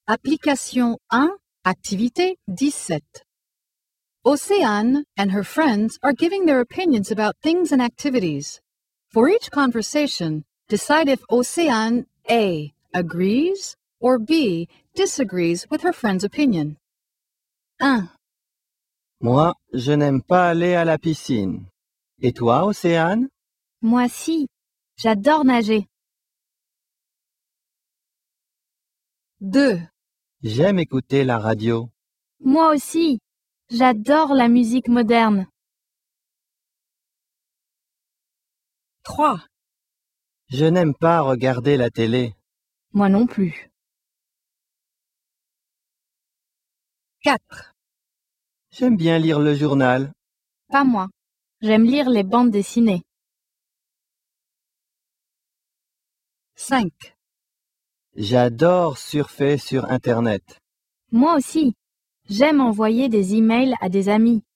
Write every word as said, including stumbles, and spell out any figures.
Application un, activité dix-sept. Océane and her friends are giving their opinions about things and activities. For each conversation, decide if Océane A. agrees or B. disagrees with her friend's opinion. un. Moi, je n'aime pas aller à la piscine. Et toi, Océane? Moi si, j'adore nager. deux. J'aime écouter la radio. Moi aussi, j'adore la musique moderne. trois. Je n'aime pas regarder la télé. Moi non plus. quatre. J'aime bien lire le journal. Pas moi. J'aime lire les bandes dessinées. cinq. J'adore surfer sur Internet. Moi aussi. J'aime envoyer des emails à des amis.